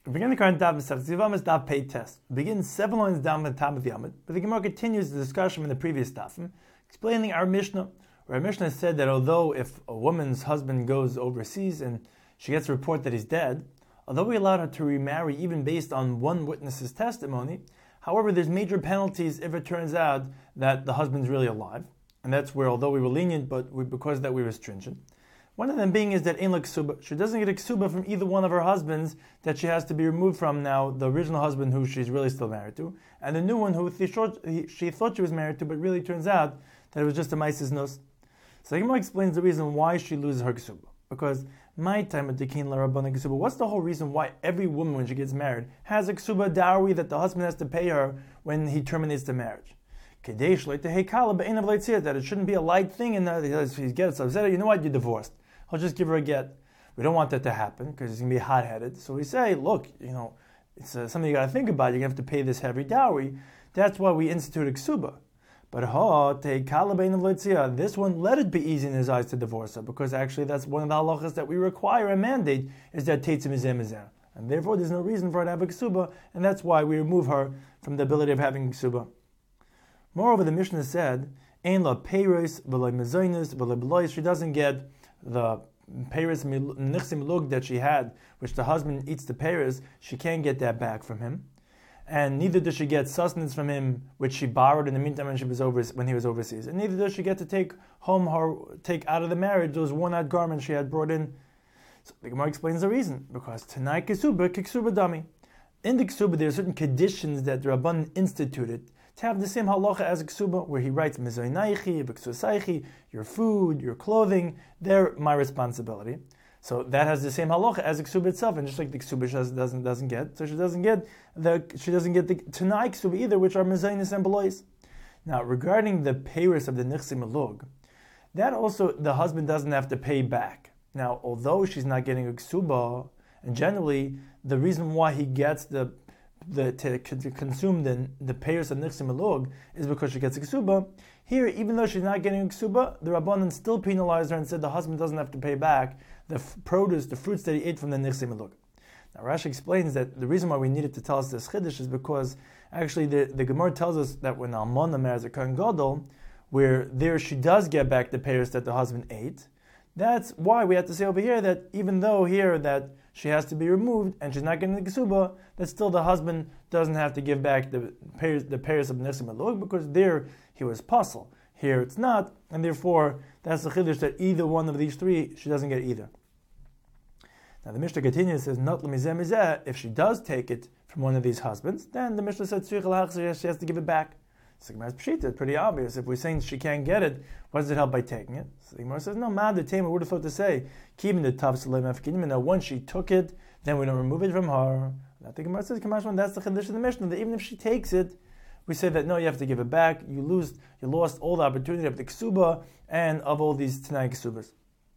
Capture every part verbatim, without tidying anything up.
We begin the current daf Masechtas Yevamos daf Pei Tes. We begin seven lines down from the top of the Amud, but the Gemara continues the discussion from the previous dafim, explaining our Mishnah, where our Mishnah said that although if a woman's husband goes overseas and she gets a report that he's dead, although we allowed her to remarry even based on one witness's testimony, however, there's major penalties if it turns out that the husband's really alive, and that's where, although we were lenient, but we, because of that we were stringent. One of them being is that ein la ksuba. She doesn't get a ksuba from either one of her husbands that she has to be removed from now, the original husband who she's really still married to, and the new one who she thought she was married to, but really turns out that it was just a maisis nos. So the Gemara explains the reason why she loses her ksuba. Because my time at Dekin la Rabbana ksuba, what's the whole reason why every woman when she gets married has a ksuba dowry that the husband has to pay her when he terminates the marriage? That it shouldn't be a light thing and that he gets upset. You know what? You're divorced. I'll just give her a get. We don't want that to happen because he's going to be hot-headed. So we say, look, you know, it's uh, something you got to think about. You're going to have to pay this heavy dowry. That's why we instituted ksuba. But ha, take kalabain of leitzia. This one, let it be easy in his eyes to divorce her, because actually that's one of the halachas that we require and mandate is that teitzim mizeh mizeh. And therefore there's no reason for her to have a ksuba, and that's why we remove her from the ability of having ksuba. Moreover, the Mishnah said, ein la peiros v'lo mezonos v'lo belois. She doesn't get the peiros nichsim lug that she had, which the husband eats the peiros. She can't get that back from him. And neither does she get sustenance from him, which she borrowed in the meantime when she was over, when he was overseas. And neither does she get to take home her, take out of the marriage those worn-out garments she had brought in. So the Gemara explains the reason. Because tonight ksuba, ksuba dami. In the ksuba, there are certain conditions that the Rabban instituted to have the same halacha as a ksuba, where he writes mezoinaichi, v'ksusaichi, your food, your clothing, they're my responsibility. So that has the same halacha as the ksuba itself, and just like the ksuba doesn't doesn't get, so she doesn't get the she doesn't get the tanai ksuba either, which are mezainis and belois. Now, regarding the peiros of the nichsim alug, that also the husband doesn't have to pay back. Now, although she's not getting a ksuba, and generally the reason why he gets the the to, to consume the the peiros of nichsim alug is because she gets a ksuba. Here, even though she's not getting a ksuba, the Rabbanan still penalized her and said the husband doesn't have to pay back the f- produce, the fruits that he ate from the nichsim alug. Now, Rashi explains that the reason why we needed to tell us this chiddush is because actually the, the Gemara tells us that when Almana marries a Kohen Gadol, where there she does get back the peiros that the husband ate, that's why we have to say over here that even though here that she has to be removed and she's not getting the ksuba, that still the husband doesn't have to give back the peiros, the peiros of nichsim alug, because there he was puzzle. Here it's not, and therefore that's the chiddush that either one of these three she doesn't get either. Now the Mishnah continues, says not lemizeh mizeh. If she does take it from one of these husbands, then the Mishnah said she has to give it back. So the Gemara says, it's pretty obvious. If we're saying she can't get it, what does it help by taking it? So the Gemara says, no, man, the tamer would have thought to say, keeping the tav salem afkinim. Now once she took it, then we don't remove it from her. Now the Gemara says, Kamashman, that's the chiddush of the Mishnah, that even if she takes it, we say that no, you have to give it back. You lose, you lost all the opportunity of the ksuba and of all these tanai ksubas.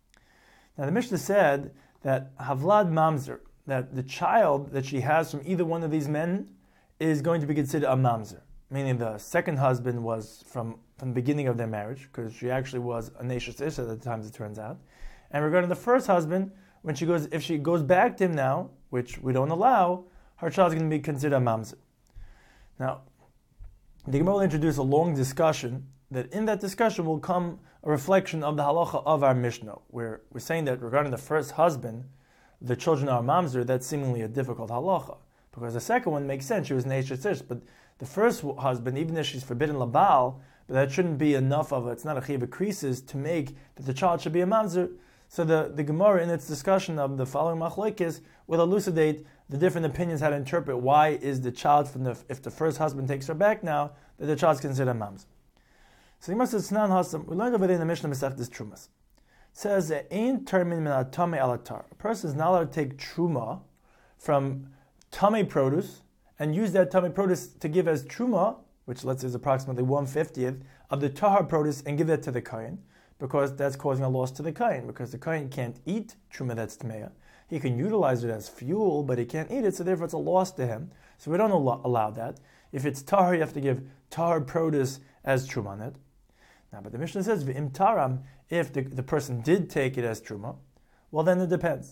Now the Mishnah said that havlad mamzer, that the child that she has from either one of these men is going to be considered a mamzer, meaning the second husband was from, from the beginning of their marriage, because she actually was a neshes ish at the time, as it turns out. And regarding the first husband, when she goes, if she goes back to him now, which we don't allow, her child is going to be considered a mamzer. Now, the Gemara will introduce a long discussion, that in that discussion will come a reflection of the halacha of our Mishnah, where we're saying that regarding the first husband, the children are mamzer. That's seemingly a difficult halacha, because the second one makes sense, she was neshes ish, but the first husband, even if she's forbidden labal, but that shouldn't be enough of a, it's not a chiv creases to make that the child should be a mamzer. So the, the Gemara in its discussion of the following machlokes will elucidate the different opinions how to interpret why is the child from the, if the first husband takes her back now, that the child's considered a mamzer. So the Gemara says, Snan Hasam, we learned over there in the Mishnah Masechtas Trumas. It says, Ein termin min atame alatar. A person is not allowed to take truma from tame produce and use that tame produce to give as truma, which let's say is approximately one fiftieth of the tahar produce, and give that to the kohen, because that's causing a loss to the kohen, because the kohen can't eat truma that's tameya. He can utilize it as fuel, but he can't eat it, so therefore it's a loss to him. So we don't allow, allow that. If it's tahar, you have to give tahar produce as truma on it. Now, but the Mishnah says, V'im taram, if the, the person did take it as truma, well then it depends.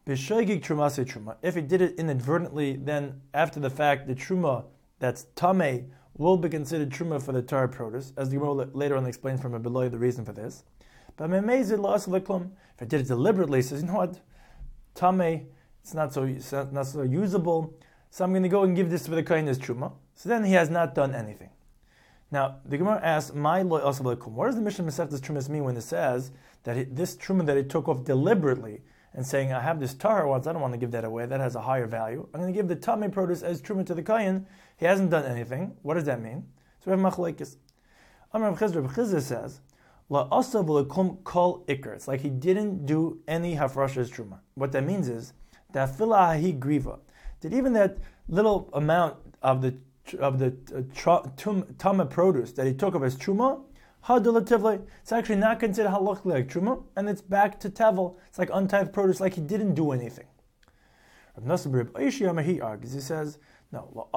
B'shoigig truma se truma. If he did it inadvertently, then after the fact, the truma that's tamei will be considered truma for the Torah produce, as the Gemara later on explains from a below the reason for this. But memezid la'asel leklum. If I did it deliberately, he says, you know what, tamei, it's not so it's not so usable, so I'm going to go and give this for the kohen as truma. So then he has not done anything. Now the Gemara asks, "My lo asel leklum." What does the Mishnah Masechtas Trumas mean when it says that he, this truma that he took off deliberately and saying, "I have this tahar once, I don't want to give that away. That has a higher value. I'm going to give the tamei produce as truma to the kohen." He hasn't done anything. What does that mean? So we have machlekes. Amar Rav Chizda, Rav Chizda says, "La asav leklum kol ikar." It's like he didn't do any hafrasha as truma. What that means is that fila hahi griva, that even that little amount of the of the uh, tama produce that he took of as truma, it's actually not considered halachically like truma, and it's back to tevel. It's like untithed produce, like he didn't do anything. Rav Nosson Reb Oishiyama, he argues, he says, no,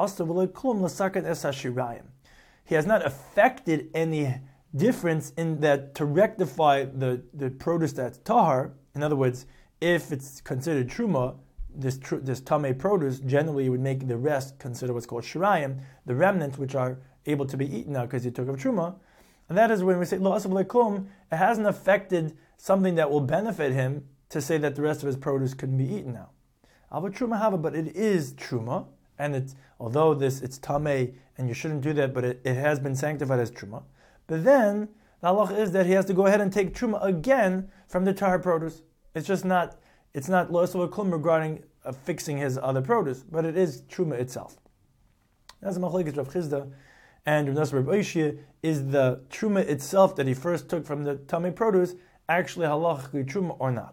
he has not affected any difference in that to rectify the, the produce that's tahar. In other words, if it's considered truma, this tr- this tamei produce generally would make the rest consider what's called shirayim, the remnants which are able to be eaten now because he took of truma. And that is when we say lo asav leklum, it hasn't affected something that will benefit him to say that the rest of his produce couldn't be eaten now. Ava truma hava, but it is truma, and it's although this it's tamei and you shouldn't do that, but it, it has been sanctified as truma. But then the halach is that he has to go ahead and take truma again from the tahar produce. It's just not it's not lo asav leklum regarding uh, fixing his other produce, but it is truma itself. That's the machlekes Rav Chizda and Rav Nosson Reb Oishia, is the truma itself that he first took from the tamei produce actually halachically truma or not?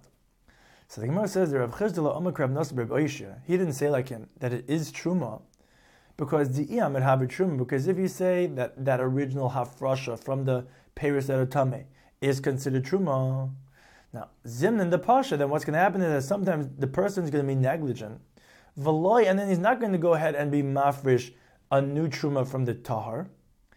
So the Gemara says that Rav Chizda la'omak Rav Nosson Reb Oishia, he didn't say like him that it is truma, because the iyam it have truma. Because if you say that that original hafrasha from the peiros that are tamei is considered truma, now zimnin the pasha, then what's going to happen is that sometimes the person is going to be negligent, v'loy, and then he's not going to go ahead and be mafresh a new truma from the tahar,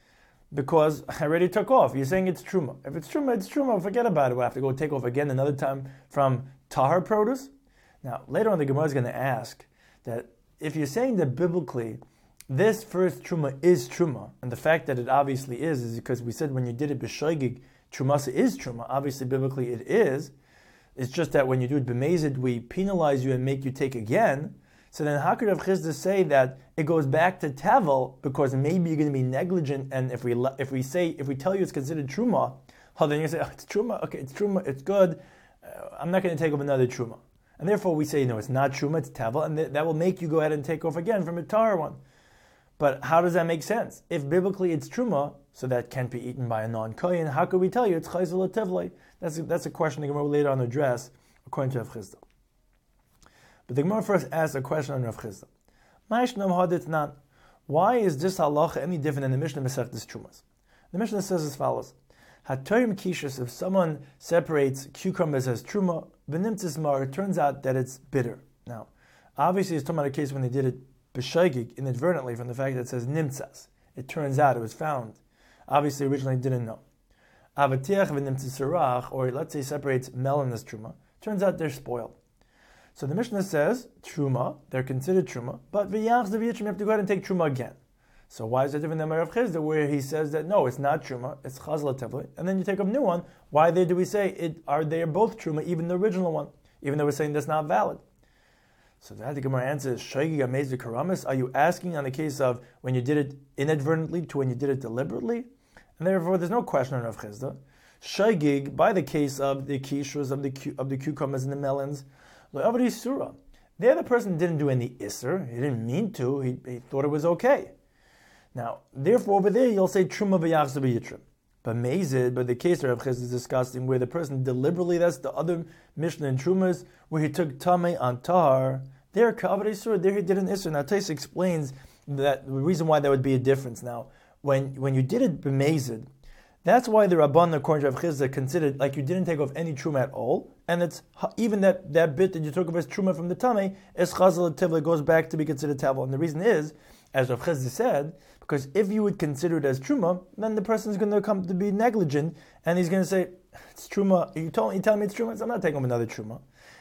because I already took off. You're saying it's truma. If it's truma, it's truma. Forget about it. We'll have to go take off again another time from tahar produce. Now, later on, the Gemara is going to ask that if you're saying that biblically this first truma is truma, and the fact that it obviously is, is because we said when you did it b'shoigig, trumasa is truma. Obviously, biblically it is. It's just that when you do it b'mezid, we penalize you and make you take again. So then how could Rav Chizda say that it goes back to tevel because maybe you're going to be negligent, and if we if we say if we tell you it's considered truma, oh, then you say, oh, it's truma, okay, it's truma, it's good, uh, I'm not going to take off another truma. And therefore we say, no, it's not truma, it's tevel, and th- that will make you go ahead and take off again from a tahar one. But how does that make sense? If biblically it's truma, so that can't be eaten by a non-kohen, how could we tell you it's chayzel tevlei? That's a, that's a question the Gemara will later on address according to Rav Chizda. But the Gemara first asks a question on Rav Chizda. Why is this halacha any different than the Mishnah Masechtas Trumas? The Mishnah says as follows: Hatorim kishus, if someone separates cucumbers as truma, v'nimtzis mar, it turns out that it's bitter. Now, obviously, it's talking about a case when they did it b'shoigig, inadvertently, from the fact that it says nimtzas. It turns out it was found. Obviously, originally didn't know. Avatiach v'nimtzis sarach, or let's say separates melon as truma, turns out they're spoiled. So the Mishnah says, truma, they're considered truma, but v'yach zaviyachim, you have to go ahead and take truma again. So why is it different than Rav Chizda, where he says that no, it's not truma, it's chazla tevli, and then you take a new one? Why there do we say it? Are they both truma, even the original one, even though we're saying that's not valid? So that the Gemara answers, shaygig amezid karamis. Are you asking on the case of when you did it inadvertently to when you did it deliberately? And therefore, there's no question on Rav Chizda. Shaygig, by the case of the kishus of the of the cucumbers and the melons. There the person didn't do any isser, he didn't mean to, he, he thought it was okay. Now, therefore over there you'll say truma v'yachzav yitrim. But mezid, but the case Rav Chizda is discussing where the person deliberately, that's the other Mishnah in Trumas, where he took tamei on tahar, there kavod isur, there he did an isser. Now Tais explains that the reason why there would be a difference. Now, when when you did it b'mezid, that's why the Rabban, according to Rav Chizda, considered like you didn't take off any truma at all, and it's even that, that bit that you took off as truma from the tamei is chazal tevla, goes back to be considered tevel. And the reason is, as Rav Chizda said, because if you would consider it as truma, then the person is going to come to be negligent, and he's going to say, it's truma, you told you tell me it's truma, so I'm not taking off another truma.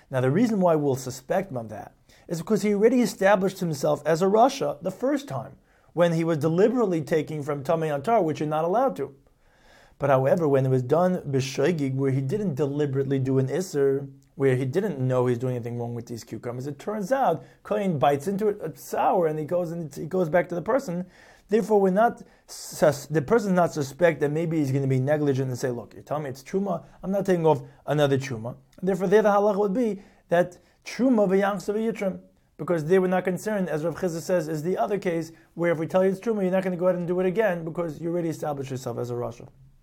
Now the reason why we'll suspect him of that is because he already established himself as a Rasha the first time, when he was deliberately taking from Tamei Antar, which you're not allowed to. But however, when it was done b'shoigig, where he didn't deliberately do an Isser, where he didn't know he's doing anything wrong with these cucumbers, it turns out Kohen bites into it, it's sour, and he goes and it goes back to the person. Therefore, we're not sus- the person's not suspect that maybe he's going to be negligent and say, "Look, you're telling me it's truma. I'm not taking off another truma." And therefore, there the halacha would be that truma v'yamsa v'yitrim, because they were not concerned, as Rav Chizah says, is the other case where if we tell you it's truma, you're not going to go ahead and do it again because you already established yourself as a rasha.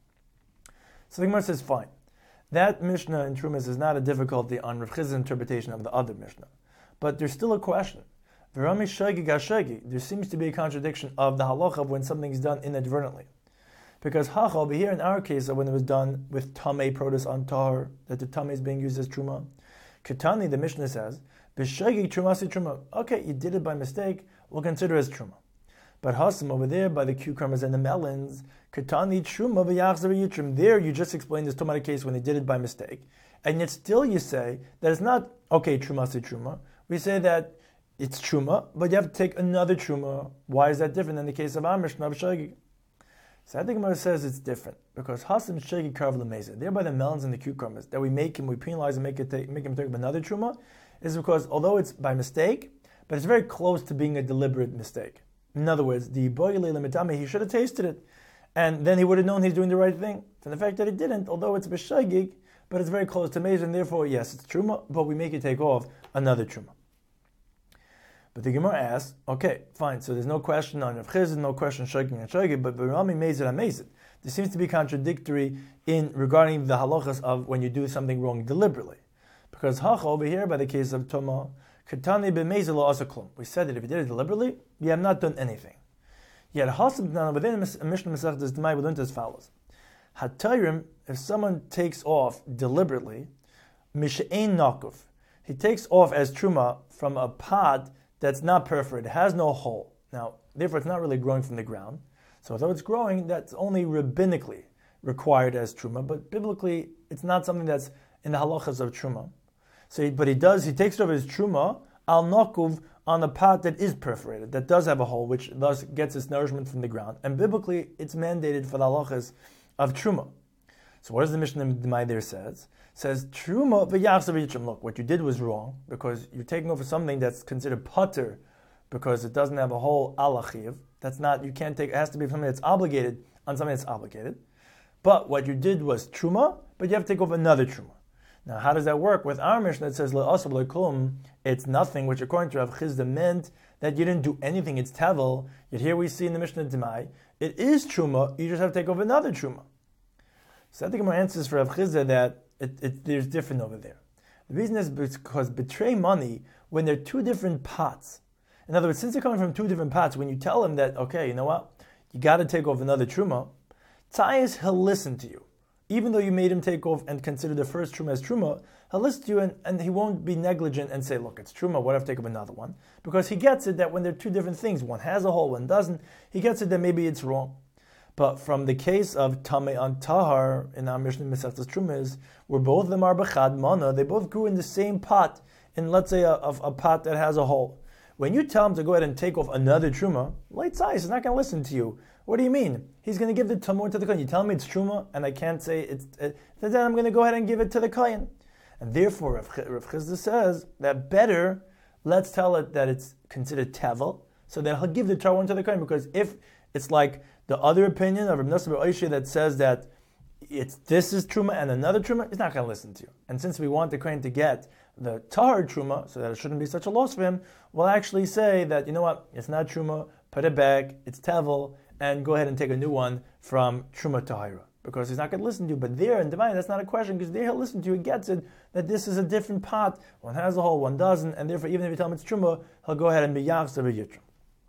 So the Gemara says, fine. That Mishnah in Trumas is not a difficulty on Rav Chizah's interpretation of the other Mishnah. But there's still a question. There seems to be a contradiction of the halacha of when something is done inadvertently. Because hacha, over here in our case, when it was done with tamei produce on tahor, that the tamei is being used as truma. Ketani, the Mishnah says, b'shagig trumasi truma. Okay, you did it by mistake, we'll consider it as truma. But hasam over there, by the cucumbers and the melons, ketani truma v'yachzer v'yitrim. There, you just explained this tomata case when they did it by mistake. And yet still you say that it's not, okay, trumasi truma. We say that it's truma, but you have to take another truma. Why is that different than the case of Amish, not Shagig? So I think Gemara says it's different because Hasim Shagig Karv Lemeza. There by the melons and the cucumbers that we make him, we penalize and make it take, make him take another truma, is because although it's by mistake, but it's very close to being a deliberate mistake. In other words, the boile lemitame, he should have tasted it, and then he would have known he's doing the right thing. And the fact that he didn't, although it's b'shagig, but it's very close to meza, and therefore yes, it's truma, but we make it take off another truma. But the Gemara asks, okay, fine, so there's no question on Rav Chizah, no question shaking and shaking, but Rami Mezid Amezid. There seems to be contradictory in regarding the halachas of when you do something wrong deliberately. Because hacha over here, by the case of Toma, Katani b'mezid lo asaklum. We said that if you did it deliberately, you have not done anything. Yet hasab now within a Mishnah Masechtas Demai we learned as follows: Hatayrim, if someone takes off deliberately, mishein nakuf, he takes off as truma from a pot that's not perforated, has no hole. Now, therefore, it's not really growing from the ground. So, although it's growing, that's only rabbinically required as truma, but biblically, it's not something that's in the halachas of truma. So, he, but he does, he takes off his truma al nakuv on a pot that is perforated, that does have a hole, which thus gets its nourishment from the ground. And biblically, it's mandated for the halachas of truma. So, what does the Mishnah Demai there says? Says truma v'yachzer v'yitrim. Look, what you did was wrong because you're taking over something that's considered putter because it doesn't have a whole alachiv. That's not, you can't take, it has to be something that's obligated on something that's obligated. But what you did was truma, but you have to take over another truma. Now, how does that work? With our Mishnah, it says le'asab le'klum, it's nothing, which according to Rav Chizda meant that you didn't do anything, it's tevel. Yet here we see in the Mishnah Demai, it is truma, you just have to take over another truma. So I think my answer is for Rav Chizda that It, it, there's different over there. The reason is because betray money when they're two different pots. In other words, since they're coming from two different pots, when you tell him that, okay, you know what, you got to take off another truma, Tzayis, he'll listen to you. Even though you made him take off and consider the first truma as truma, he'll listen to you and, and he won't be negligent and say, look, it's truma, what if I take up another one? Because he gets it that when they're two different things, one has a hole, one doesn't, he gets it that maybe it's wrong. But from the case of Tamei on Tahar in our Mishnah Masechtas Trumas, where both of them are b'chad mana, they both grew in the same pot, in let's say a, a, a pot that has a hole. When you tell him to go ahead and take off another truma, light size, he's not going to listen to you. What do you mean? He's going to give the tamur to the kohen. You tell me it's truma, and I can't say it's. It, then I'm going to go ahead and give it to the kohen. And therefore, Rav Chizda says that better, let's tell it that it's considered tevel, so that he'll give the tamur to the kohen. Because if it's like the other opinion of Rav Nosson bar Oishia that says that it's this is truma and another truma, he's not going to listen to you. And since we want the kohen to get the tahar truma, so that it shouldn't be such a loss for him, we'll actually say that, you know what, it's not truma, put it back, it's tevel, and go ahead and take a new one from truma tahira. Because he's not going to listen to you. But there in Divine, that's not a question, because there he'll listen to you, he gets it, that this is a different pot. One has a hole, one doesn't, and therefore even if you tell him it's truma, he'll go ahead and be yachzer v'yitrim.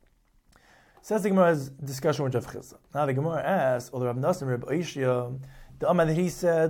So that's the Gemara's discussion with Rav Chizda. Now the Gemara asks, or Rav Nosson bar Oishia, the Amar that he said,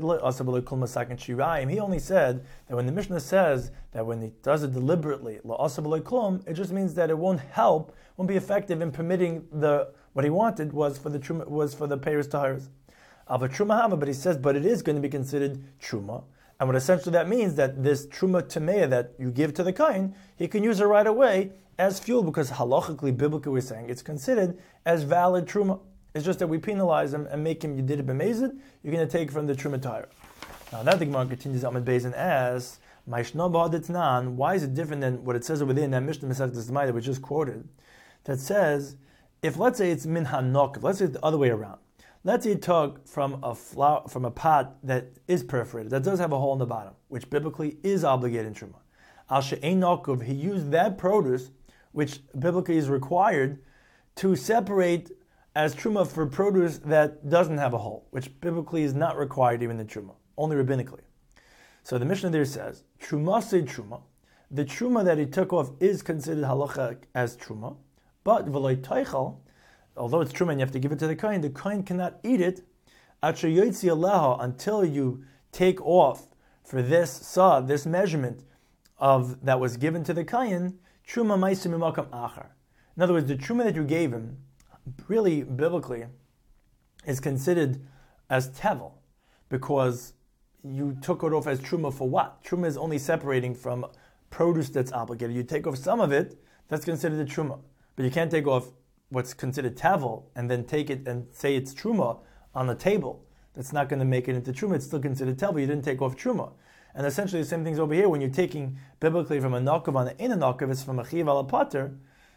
he only said that when the Mishnah says that when he does it deliberately, it just means that it won't help, won't be effective in permitting the what he wanted was for the truma, was for the payers taharas. But he says, but it is going to be considered truma, And what essentially that means that this truma tamea that you give to the kohen, he can use it right away as fuel, because halachically, biblically, we're saying it's considered as valid truma. It's just that we penalize him and make him, you did it b'mezid, you're going to take from the truma tire. Now that the Gemara continues on with Beis and asks, why is it different than what it says over there in that Mishnah Masechtas Demai that we just quoted? That says, if let's say it's min hanok, let's say it's the other way around. Let's say you took from a flower, from a pot that is perforated, that does have a hole in the bottom, which biblically is obligated in truma. Al she'ein nokuv, he used that produce, which biblically is required, to separate as truma for produce that doesn't have a hole, which biblically is not required even in truma, only rabbinically. So the Mishnah there says, truma say truma, the truma that he took off is considered halacha as truma, but v'loy teichel, although it's truma and you have to give it to the kohen, the kohen cannot eat it until you take off for this saw, this measurement of that was given to the kohen, truma ma'asim mimakam achar. In other words, the truma that you gave him, really biblically, is considered as tevel, because you took it off as truma for what? Truma is only separating from produce that's obligated. You take off some of it, that's considered a truma. But you can't take off what's considered tavel and then take it and say it's truma on the table. That's not going to make it into truma. It's still considered tavel. You didn't take off truma. And essentially the same thing's over here when you're taking biblically from a nakav on the in a nakav, it's from a chiv ala pater.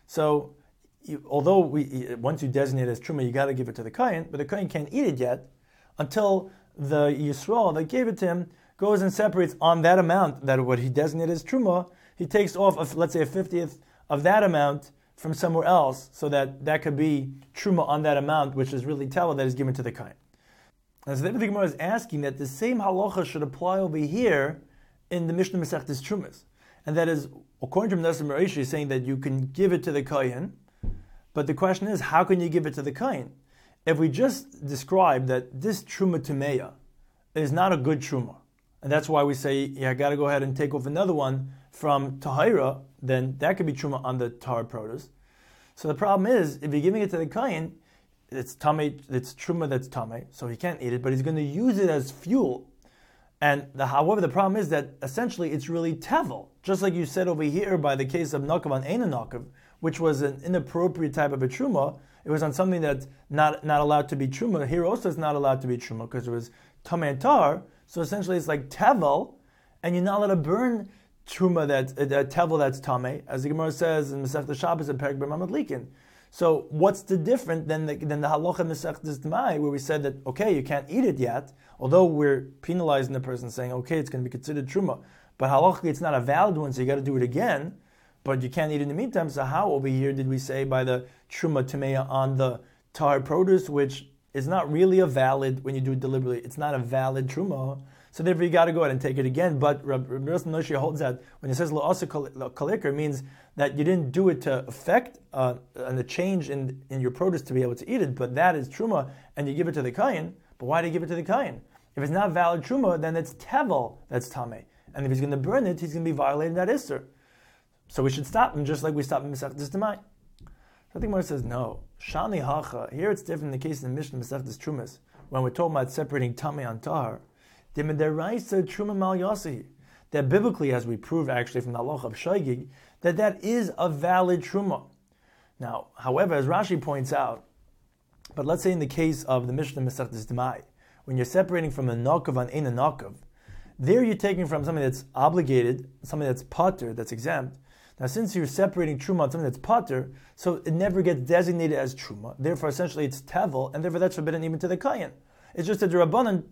So you, although we once you designate it as truma, you got to give it to the kohen, but the kohen can't eat it yet until the Yisrael that gave it to him goes and separates on that amount, that what he designated as truma, he takes off, of, let's say, a fiftieth of that amount from somewhere else, so that that could be truma on that amount, which is really tela that is given to the kohen. And so the Gemara is asking that the same halacha should apply over here in the Mishnah Masechtas Trumas, and that is, according to Manasseh Marashi, saying that you can give it to the kohen, but the question is, how can you give it to the kohen? If we just describe that this truma tumeya is not a good truma, and that's why we say, yeah, I got to go ahead and take off another one from tahira, then that could be truma on the tar produce. So the problem is, if you're giving it to the kohen, it's tame, it's truma that's tame, so he can't eat it, but he's going to use it as fuel. And the, however, the problem is that essentially it's really tevel, just like you said over here by the case of nakav on Eina nakav, which was an inappropriate type of a truma. It was on something that's not, not allowed to be truma. Here also it's not allowed to be truma because it was tameh and tar. So essentially it's like tevel, and you're not allowed to burn truma that's uh, tevel that's tameh, as the Gemara says in Masechtas Shabbos and Perek B'Mamad Likin. So what's the different than the than the halacha Masechtas Demai, where we said that okay, you can't eat it yet, although we're penalizing the person saying okay, it's going to be considered truma, but halachically it's not a valid one, so you got to do it again. But you can't eat it in the meantime. So how over here did we say by the truma tameya on the tar produce, which is not really a valid when you do it deliberately? It's not a valid truma. So therefore you got to go ahead and take it again. But Rabbi Noshe holds that when it says la'asa kalikar, means that you didn't do it to affect uh, a change in, in your produce to be able to eat it. But that is truma, and you give it to the kohen. But why do you give it to the kohen? If it's not valid truma, then it's tevel that's tameh. And if he's going to burn it, he's going to be violating that isser. So we should stop him just like we stop him in Masechtas Demai. So I think Gemara says no. Shani hacha. Here it's different in the case of the Mishnah Masechtas Trumas, when we're talking about separating tamei and tahar. Demederaisa truma mal yasi. That biblically, as we proved actually from the halacha of shaygig, that that is a valid truma. Now, however, as Rashi points out, but let's say in the case of the Mishnah Masechtas Demai, when you're separating from a nakav on ein nakav, there you're taking from something that's obligated, something that's pater, that's exempt. Now, since you're separating truma on something that's pater, so it never gets designated as truma. Therefore, essentially, it's tevel, and therefore that's forbidden even to the kohen. It's just that the rabbanan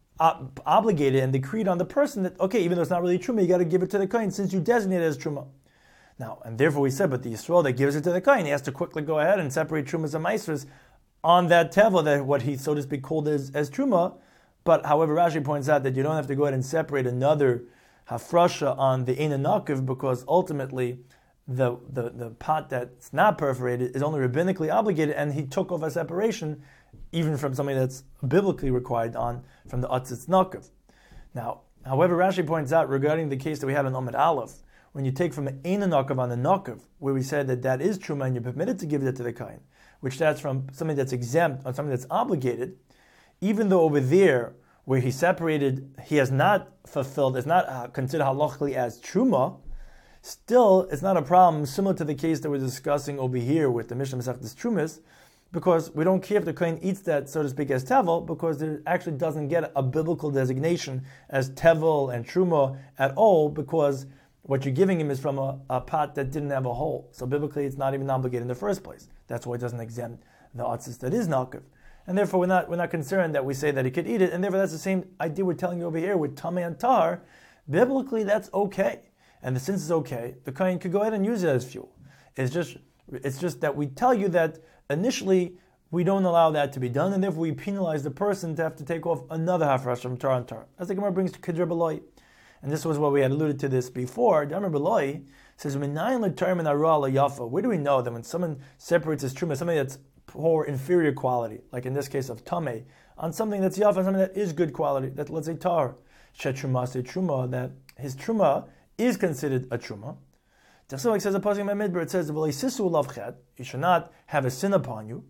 ob- obligated and decreed on the person that okay, even though it's not really truma, you got to give it to the kohen since you designate it as truma. Now, and therefore we said, but the Yisrael that gives it to the kohen, he has to quickly go ahead and separate trumas and maasros on that tevel, that what he so to speak called as, as truma. But however, Rashi points out that you don't have to go ahead and separate another hafrasha on the Eina nakav, because ultimately the, the, the pot that's not perforated is only rabbinically obligated, and he took off a separation even from something that's biblically required on from the atzitz nakav. Now, however, Rashi points out regarding the case that we have in Omid Aleph, when you take from an Eina nakav on the nakav, where we said that that is truma and you're permitted to give it to the kohen, which that's from something that's exempt on something that's obligated, even though over there where he separated, he has not fulfilled, is not uh, considered halachically as truma, still it's not a problem, similar to the case that we're discussing over here with the Mishnah Masechtas Trumas, because we don't care if the kohen eats that, so to speak, as tevel, because it actually doesn't get a biblical designation as tevel and truma at all, because what you're giving him is from a, a pot that didn't have a hole. So biblically, it's not even obligated in the first place. That's why it doesn't exempt the atzis that is nakiv. And therefore, we're not we're not concerned that we say that he could eat it. And therefore, that's the same idea we're telling you over here with tamei and tar. Biblically, that's okay. And since it's okay, the kohen could go ahead and use it as fuel. It's just it's just that we tell you that initially we don't allow that to be done, and therefore we penalize the person to have to take off another hafresh from tar and tar. As the Gemara brings to Kedr B'loi. And this was what we had alluded to this before. Damar B'loi says, where do we know that when someone separates his truma, something that's poor, inferior quality, like in this case of tamei, on something that's yafa, something that is good quality, that let's say tar, shetruma say truma, that his truma is considered a truma. Just like says a pasuk in my midbar, it says, you should not have a sin upon you.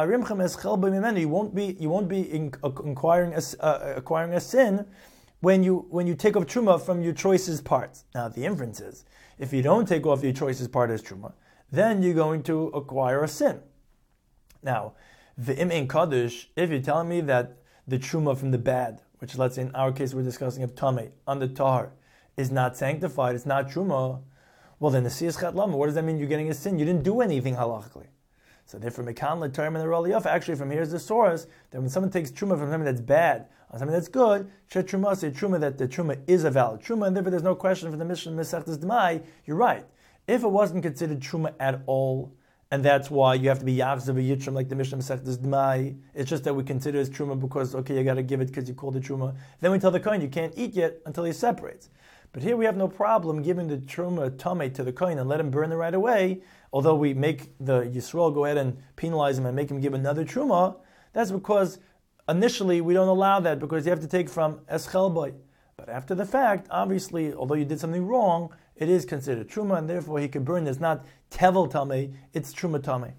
You won't be you won't be in, uh, inquiring a, uh, acquiring a sin when you when you take off truma from your choicest parts. Now the inference is, if you don't take off your choicest part as truma, then you're going to acquire a sin. Now, the im ein kaddish, if you're telling me that the truma from the bad, which let's say in our case we're discussing of tamei, on the tahar, is not sanctified, it's not truma, well then the siyas chat lama, what does that mean? You're getting a sin. You didn't do anything halachically. So therefore, mekan l'tarim and the raliyaf. Actually, from here's the source that when someone takes truma from something that's bad on something that's good, shet truma say truma that the truma is a valid truma, and therefore there's no question for the Mishnah Masechtas Demai. You're right. If it wasn't considered truma at all, and that's why you have to be yavzav yitrim like the Mishnah Masechtas Demai, it's just that we consider it as truma because okay, you got to give it because you called it truma. Then we tell the kohen you can't eat yet until he separates. But here we have no problem giving the truma tamei to the kohen and let him burn it right away. Although we make the Yisrael go ahead and penalize him and make him give another truma, that's because initially we don't allow that because you have to take from eschel boy. But after the fact, obviously, although you did something wrong, it is considered truma, and therefore he can burn it. It's not tevel tamei, it's truma tamei.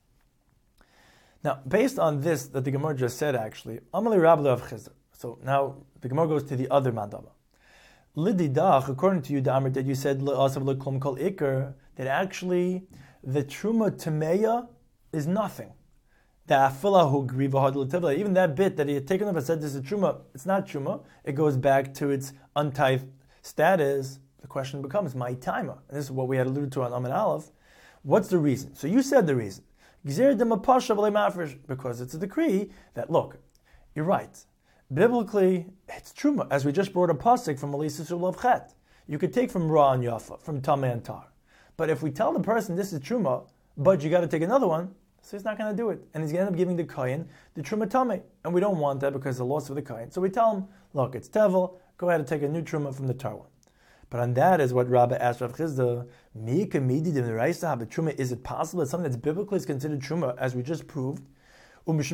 Now, based on this that the Gemara just said, actually, Amalei Rabbi of Chizr. So now the Gemara goes to the other mandama. Lididach, according to you, the Amr that you said that actually the truma tameya is nothing. Even that bit that he had taken up and said this is truma, it's not truma. It goes back to its untithed status. The question becomes my timer. And this is what we had alluded to on Amin Aleph. What's the reason? So you said the reason. Because it's a decree that, look, you're right. Biblically, it's truma, as we just brought a pasuk from Elisa Sulav Chet. You could take from Ra and Yafa, from Tamei and Tar. But if we tell the person this is truma, but you got to take another one, so he's not going to do it. And he's going to end up giving the kohen the truma tamei. And we don't want that because of the loss of the kohen. So we tell him, look, it's tevel, go ahead and take a new truma from the tar one. But on that is what Rabbi asked Rav Chizda, Mika midi de miraisa have truma, is it possible that something that's biblically is considered truma, as we just proved, because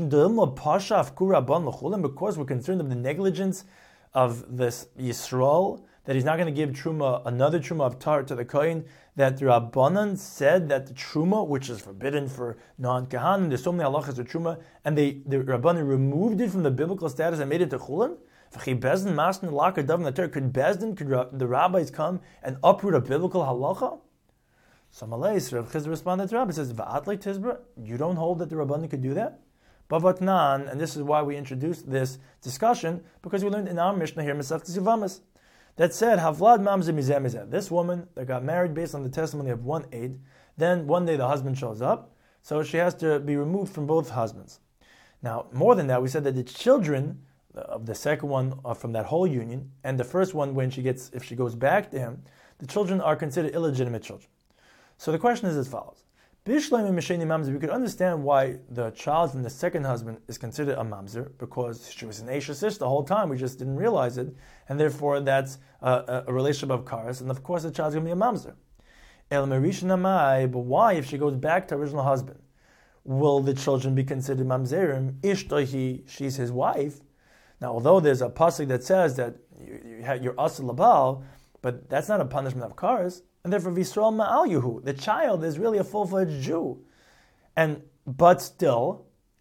we're concerned of the negligence of this Yisrael, that he's not going to give truma, another truma of tar to the kohen, that the Rabbanan said that the truma, which is forbidden for non-kahanim, there's so many halachas of truma, and they, the Rabbanan removed it from the biblical status and made it to chulin. Could Bezdin, could the rabbis come and uproot a biblical halacha? So Malay, Rav Chizr responded to Rabbi, says, you don't hold that the Rabbanan could do that? Bavatnan, and this is why we introduced this discussion, because we learned in our Mishnah here, Masechtas Yevamos, that said, Havlad mamzer mizeh mizeh. This woman that got married based on the testimony of one aide, then one day the husband shows up, so she has to be removed from both husbands. Now, more than that, we said that the children of the second one are from that whole union, and the first one, when she gets, if she goes back to him, the children are considered illegitimate children. So the question is as follows. We could understand why the child from the second husband is considered a mamzer, because she was an Aisha sister the whole time, we just didn't realize it, and therefore that's a, a relationship of karas, and of course the child's going to be a mamzer. But why, if she goes back to her original husband, will the children be considered mamzerim? Ishtahi, she's his wife. Now, although there's a pasuk that says that you, you, you're asur labal, but that's not a punishment of karas. And therefore, V'Yisrael Ma'al Yuhu, the child is really a full-fledged Jew. And but still,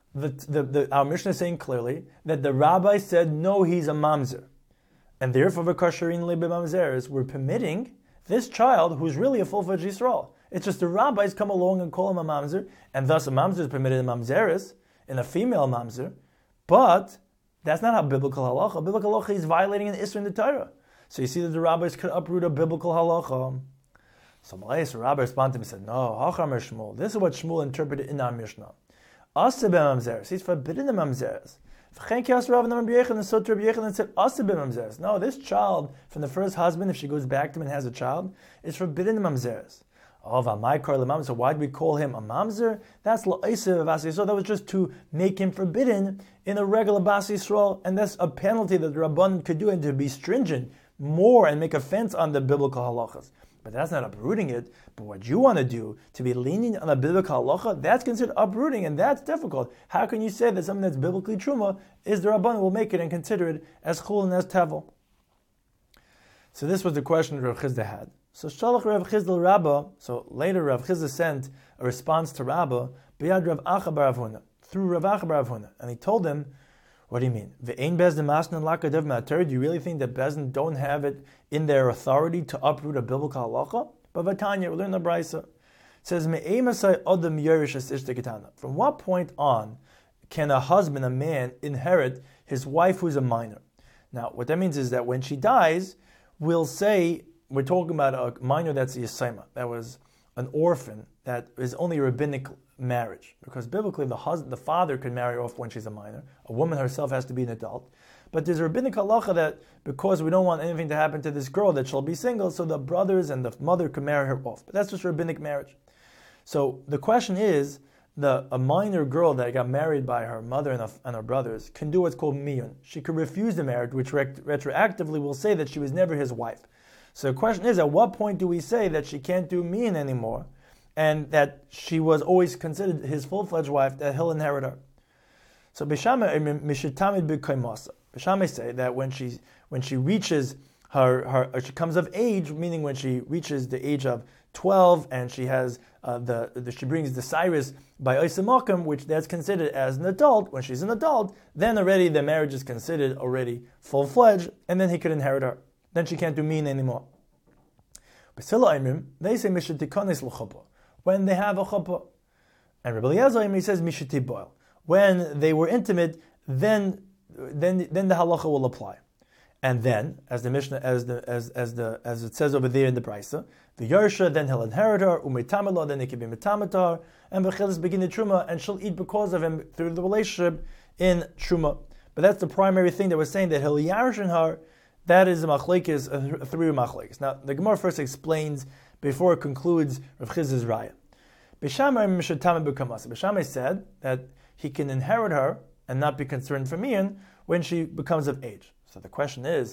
the, the, the, our Mishnah is saying clearly that the rabbi said, no, he's a mamzer. And therefore, v'kasherin le b'mamzeres, we're permitting this child, who's really a full-fledged Yisrael. It's just the rabbis come along and call him a mamzer, and thus a mamzer is permitted in mamzeres, in a female mamzer, but that's not how biblical halacha. Biblical halacha is violating an Isra in the Torah. So you see that the rabbis could uproot a biblical halacha. So Malais, the rabbi responded to him and said, no, hacham Shmuel. This is what Shmuel interpreted in our Mishnah. Asa b'mamzeres. He's forbidden the mamzeres. And so Rabbi Yechanan said, Asa b'mamzeres. No, this child from the first husband, if she goes back to him and has a child, is forbidden the mamzeres. Oh, so why do we call him a mamzer? That's la'isa v'as. So that was just to make him forbidden in a regular bas Yisrael, and that's a penalty that the Rabban could do, and to be stringent more and make offense on the biblical halachas. But that's not uprooting it. But what you want to do, to be lenient on a biblical halacha, that's considered uprooting, and that's difficult. How can you say that something that's biblically truma is the Rabban will make it and consider it as chul and as tevel? So this was the question Rav Chizda had. So Shalach Rav Chizda Rabba, so later Rav Chizda sent a response to Rabba, B'yad Rav Acha bar Rav Huna, through Rav Acha bar Rav Huna, and he told him, what do you mean? Ve'ein bezdin masnan lakadev ma'ater. Do you really think that bezdin don't have it in their authority to uproot a biblical halacha? But Vatanya, we learn the Brisa. It says, Me'emasai odem yerish as ishte ketana. From what point on can a husband, a man, inherit his wife who's a minor? Now, what that means is that when she dies, we'll say, we're talking about a minor that's a yisayma, that was an orphan, that is only a rabbinic marriage, because biblically the husband, the father can marry off when she's a minor. A woman herself has to be an adult. But there's a rabbinic halacha that because we don't want anything to happen to this girl, that she'll be single, so the brothers and the mother can marry her off. But that's just rabbinic marriage. So the question is, the a minor girl that got married by her mother and, a, and her brothers can do what's called miyun. She could refuse the marriage, which rect, retroactively will say that she was never his wife. So the question is, at what point do we say that she can't do miyun anymore, and that she was always considered his full-fledged wife, that he'll inherit her? So Beishamai mishitamid b'kaimasa. Beishamai say that when she when she reaches her, her she comes of age, meaning when she reaches the age of twelve, and she has uh, the, the she brings the Cyrus by Oisamokim, which that's considered as an adult. When she's an adult, then already the marriage is considered already full-fledged, and then he could inherit her. Then she can't do mean anymore. Basila Imrim, they say mishatikonis l'chuppah, when they have a chuppah. And Rabbi Eliezer, he says mishatiboil, when they were intimate, then then then the halacha will apply. And then, as the Mishnah, as the as as the as it says over there in the Brisa, the Yersha, then he'll inherit her, umetamelo, then it can be metamatar, and Bechilas begin the truma, and she'll eat because of him through the relationship in truma. But that's the primary thing that we're saying, that he'll yarshin her. That is a machlekes, a three machlekes. Now the Gemara first explains before it concludes Rav Chiz's raya. Beishamai mishatame b'kamasa. Beishamai said that he can inherit her and not be concerned for mian when she becomes of age. So the question is,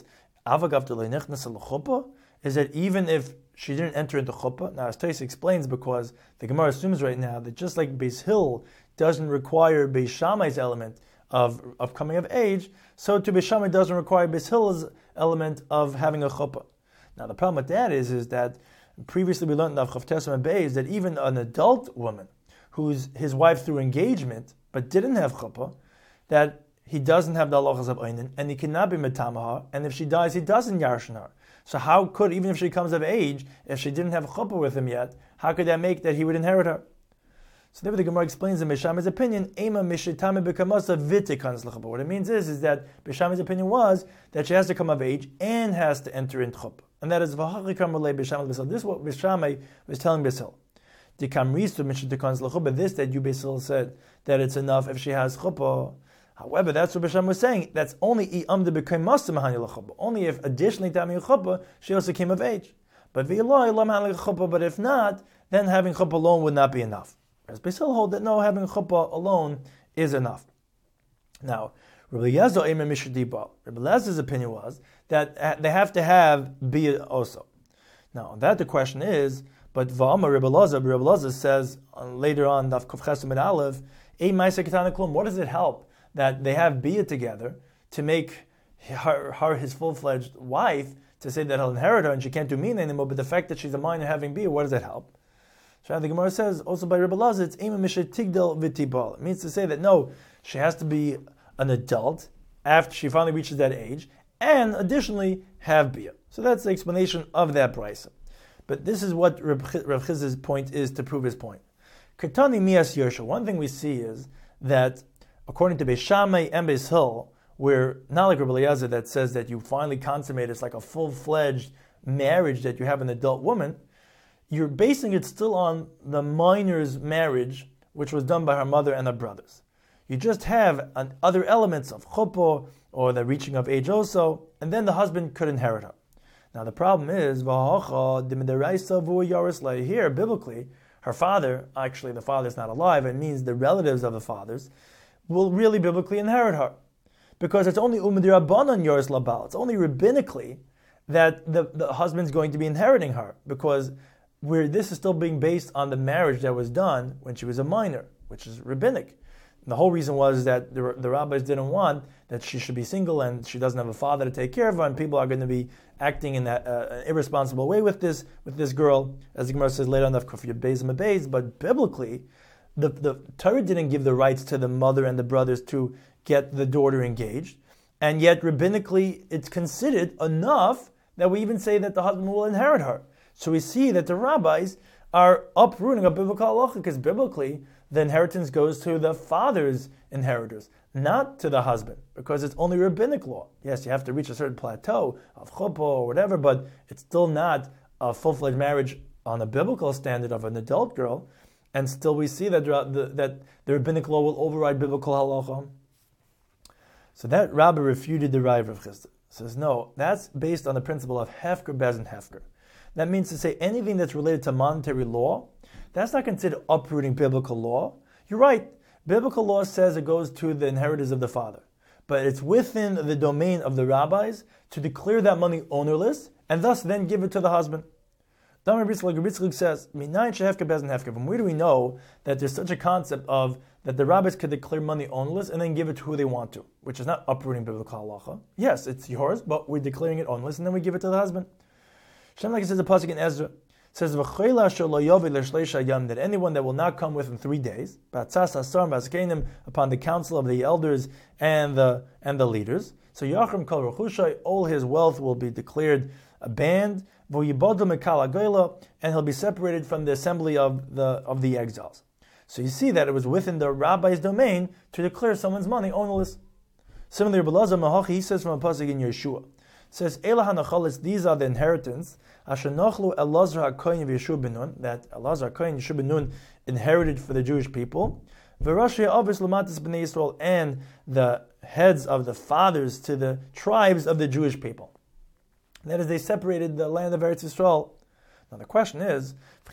is that even if she didn't enter into chuppah? Now, as Tais explains, because the Gemara assumes right now that just like Beis Hill doesn't require Beis Shammai's element of, of coming of age, so to Beis Shammai doesn't require Beis Hill's element of having a chuppah. Now, the problem with that is, is that previously we learned in Chav Tesam and Beis that even an adult woman who's his wife through engagement but didn't have chuppah, that he doesn't have the halachas of einin, and he cannot be metamah, and if she dies, he doesn't yarshin her. So how could, even if she comes of age, if she didn't have chuppah with him yet, how could that make that he would inherit her? So therefore the Gemara explains in Beishamai's opinion, Ema mishitame bekamasa v'tikans l'chuppah. What it means is, is that Beishamai's opinion was that she has to come of age and has to enter in chuppah. And that is v'hachikam relay Beishamai Beis Hillel. This is what Beishamai was telling Beis Hillel. The kamrisu mishitikans l'chuppah. This that you Beis Hillel said that it's enough if she has chuppah. However, that's what Beishamai was saying. That's only only if additionally to having a chuppah, she also came of age. But but if not, then having chuppah alone would not be enough. As Beis Hillel hold that no, having chuppah alone is enough. Now, Rabbi Eliezer opinion was that they have to have bia also. Now, on that the question is, but V'amar Rabbi Eliezer, Rabbi Eliezer says uh, later on, Daf Kuf Ches Amud Aleph, what does it help that they have bia together to make her, her his full-fledged wife, to say that he'll inherit her and she can't do mean anymore, but the fact that she's a minor having bia, what does that help? So the Gemara says, also by Rebbe Lazar, it's Ema Mishe Tigdel V'Tibal. It means to say that no, she has to be an adult after she finally reaches that age, and additionally have Bia. So that's the explanation of that brisa. But this is what Rav Chiz's point is to prove his point. Katani Mias Yersha. One thing we see is that according to Beis Shammai and Beis Hill, where not like Rabbi Eliezer that says that you finally consummate, it's like a full-fledged marriage that you have an adult woman, you're basing it still on the minor's marriage, which was done by her mother and her brothers. You just have an, other elements of chuppah, or the reaching of age also, and then the husband could inherit her. Now the problem is, here, biblically, her father, actually the father's not alive, it means the relatives of the fathers, will really biblically inherit her. Because it's only umidirabanan yoris labal, it's only rabbinically that the, the husband's going to be inheriting her, because where this is still being based on the marriage that was done when she was a minor, which is rabbinic. And the whole reason was that the, the rabbis didn't want that she should be single and she doesn't have a father to take care of her, and people are going to be acting in that uh, irresponsible way with this with this girl, as the Gemara says later on, the Kufiyah Beis and Beis. But biblically, the, the Torah didn't give the rights to the mother and the brothers to get the daughter engaged, and yet rabbinically it's considered enough that we even say that the husband will inherit her. So we see that the rabbis are uprooting a biblical halacha, because biblically the inheritance goes to the father's inheritors, not to the husband, because it's only rabbinic law. Yes, you have to reach a certain plateau of chuppah or whatever, but it's still not a full-fledged marriage on a biblical standard of an adult girl, and still we see that the, that the rabbinic law will override biblical halacha. So that rabbi refuted the Rav of Chisda. Says, no, that's based on the principle of hefker bezin hefker. That means to say anything that's related to monetary law, that's not considered uprooting biblical law. You're right. Biblical law says it goes to the inheritors of the father. But it's within the domain of the rabbis to declare that money ownerless and thus then give it to the husband. Damar Bitzchak says, from where do we know that there's such a concept of that the rabbis could declare money ownerless and then give it to who they want to, which is not uprooting biblical halacha. Yes, it's yours, but we're declaring it ownerless and then we give it to the husband. Shem, like it says the pasuk in Ezra, says that anyone that will not come within three days, upon the council of the elders and the and the leaders, so Yachrim kol rechushay, all his wealth will be declared a banned, and he'll be separated from the assembly of the of the exiles. So you see that it was within the rabbi's domain to declare someone's money ownerless. Similarly, Rebbe Elazar Mahachi, he says from a pasuk in Yeshua, says Elah hanachalis, these are the inheritance Asher nochlu Elazar HaKohen v'Yeshua ben Nun, that Elazar HaKohen and Yeshua ben Nun inherited for the Jewish people, v'Rashi Avis Lamatis b'nei Yisrael, and the heads of the fathers to the tribes of the Jewish people. That is, they separated the land of Eretz Yisrael. Now the question is,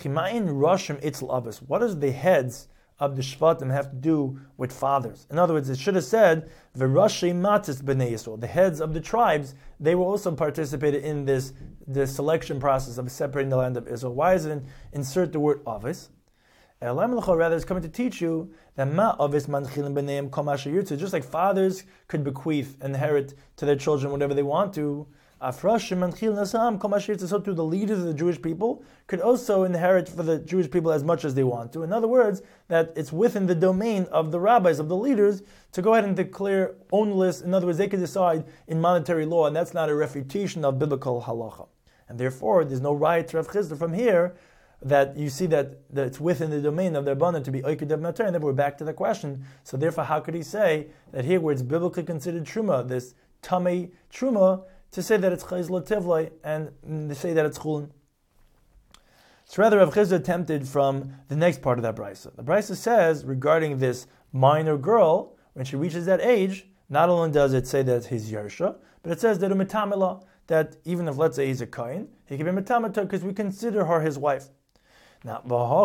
what does the heads of the Shvatim have to do with fathers? In other words, it should have said, V'Rashi Matis b'nei Yisrael, the heads of the tribes, they were also participated in this, this selection process of separating the land of Israel. Why does it insert the word Avis? Rather, it's coming to teach you that ma Avis manchilim b'neim kol ma sheyirtzu, just like fathers could bequeath, inherit to their children whatever they want to, so too the leaders of the Jewish people could also inherit for the Jewish people as much as they want to. In other words, that it's within the domain of the rabbis, of the leaders, to go ahead and declare ownerless. In other words, they could decide in monetary law, and that's not a refutation of biblical halacha. And therefore, there's no right to Rav Chisda from here that you see that, that it's within the domain of their Rabbanan to be Oiked of Mater, and then we're back to the question. So therefore, how could he say that here where it's biblically considered Truma, this Tamei Truma, to say that it's Chayz Latevlai and to say that it's Chulin? So rather, Rav Chisda attempted from the next part of that brisa. The brisa says regarding this minor girl, when she reaches that age, not only does it say that he's Yersha, but it says that a metamela, that even if, let's say, he's a Kain, he can be metamata because we consider her his wife. Now,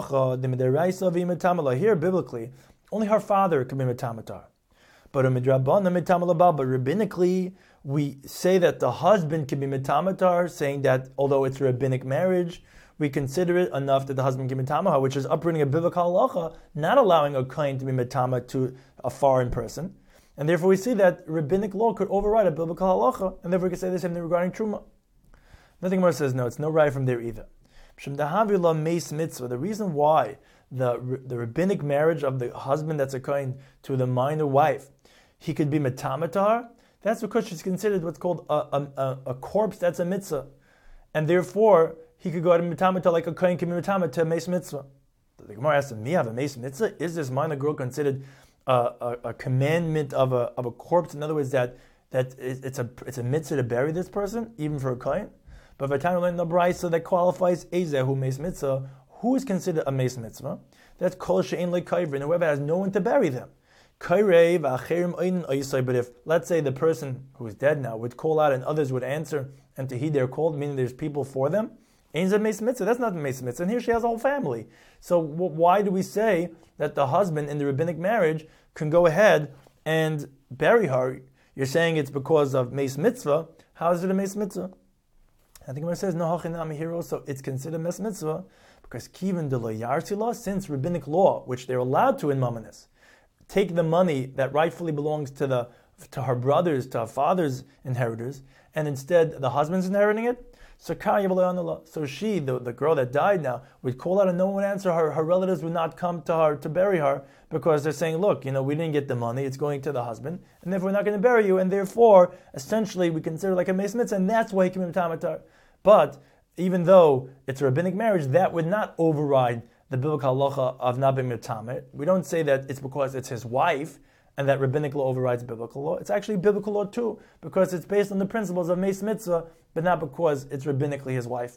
here biblically, only her father can be metamatar. But but rabbinically, we say that the husband can be metamatar, saying that although it's a rabbinic marriage, we consider it enough that the husband can be metamatar, which is uprooting a biblical halacha, not allowing a kohen to be metama to a foreign person. And therefore we see that rabbinic law could override a biblical halacha, and therefore we can say the same thing regarding truma. Nothing more says no, it's no right from there either. The reason why the the rabbinic marriage of the husband that's a kohen to the minor wife, he could be metama to her, that's because she's considered what's called a, a, a, a corpse that's a mitzvah. And therefore, he could go to metama to like a kohen can be metama to a meis mitzvah. The Gemara asks him, me have a meis mitzvah? Is this minor girl considered a, a, a commandment of a of a corpse? In other words, that that it's a it's a mitzvah to bury this person, even for a kohen? But Vatanu learned the brayso that qualifies Ezehu meis mitzvah. Who is considered a meis mitzvah? That's kol she'en le'kayvrin, whoever has no one to bury them. But if, let's say, the person who is dead now would call out and others would answer, and to heed their call, meaning there's people for them, ain't a meis mitzvah. That's not a meis mitzvah. And here she has a whole family. So w- why do we say that the husband in the rabbinic marriage can go ahead and bury her? You're saying it's because of meis mitzvah. How is it a meis mitzvah? I think Gemara says no hachinami here also. It's considered meis mitzvah because kivin de lo yarsila, since rabbinic law, which they're allowed to in Mamanis, take the money that rightfully belongs to the to her brothers, to her father's inheritors, and instead the husband's inheriting it. So so she, the, the girl that died now, would call out and no one would answer her. Her relatives would not come to her to bury her because they're saying, look, you know, we didn't get the money, it's going to the husband, and therefore we're not going to bury you, and therefore, essentially, we consider like a meis mitzvah, and that's why he can be tamatar. But even though it's a rabbinic marriage, that would not override the biblical halacha of not being mitamer. We don't say that it's because it's his wife and that rabbinic law overrides biblical law. It's actually biblical law too, because it's based on the principles of meis mitzvah, but not because it's rabbinically his wife.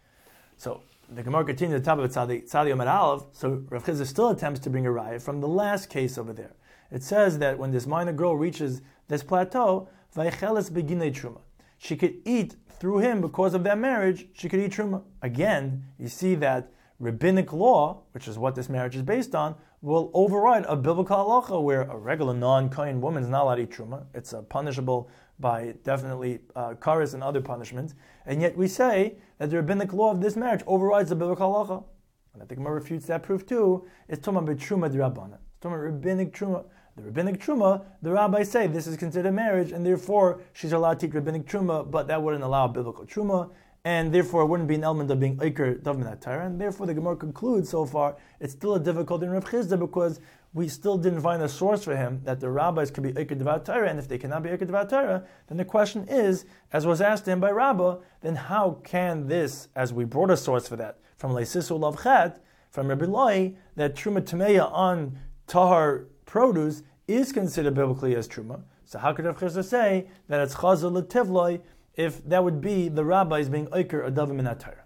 So the Gemara continues at the top of Tzadi Omer Aleph. So Rav Chizda still attempts to bring a raya from the last case over there. It says that when this minor girl reaches this plateau, vaycheles beginei truma, she could eat through him because of that marriage. She could eat truma. Again, you see that rabbinic law, which is what this marriage is based on, will override a biblical halacha where a regular non-kohen woman is not allowed to eat truma. It's uh, punishable by definitely uh, kares and other punishments. And yet we say that the rabbinic law of this marriage overrides the biblical halacha. And I think Gemara refutes that proof too. It's talking about truma d'Rabbana. It's talking about rabbinic truma. The rabbinic truma, the rabbis say this is considered marriage, and therefore she's allowed to eat rabbinic truma, but that wouldn't allow biblical truma. And therefore it wouldn't be an element of being Iker Davmin Torah. And therefore the Gemara concludes so far, it's still a difficulty in Rav Chizda because we still didn't find a source for him that the rabbis could be Iker Devat Torah, and if they cannot be Iker Devat Torah, then the question is, as was asked to him by Rabbah, then how can this, as we brought a source for that, from Leisisu Lav Chet, from Rabbi Loi, that Truma Tameya on Tahar produce is considered biblically as Truma. So how could Rav Chizda say that it's Chazal L'Tivloi, if that would be the rabbis being Iker Adavim in Torah?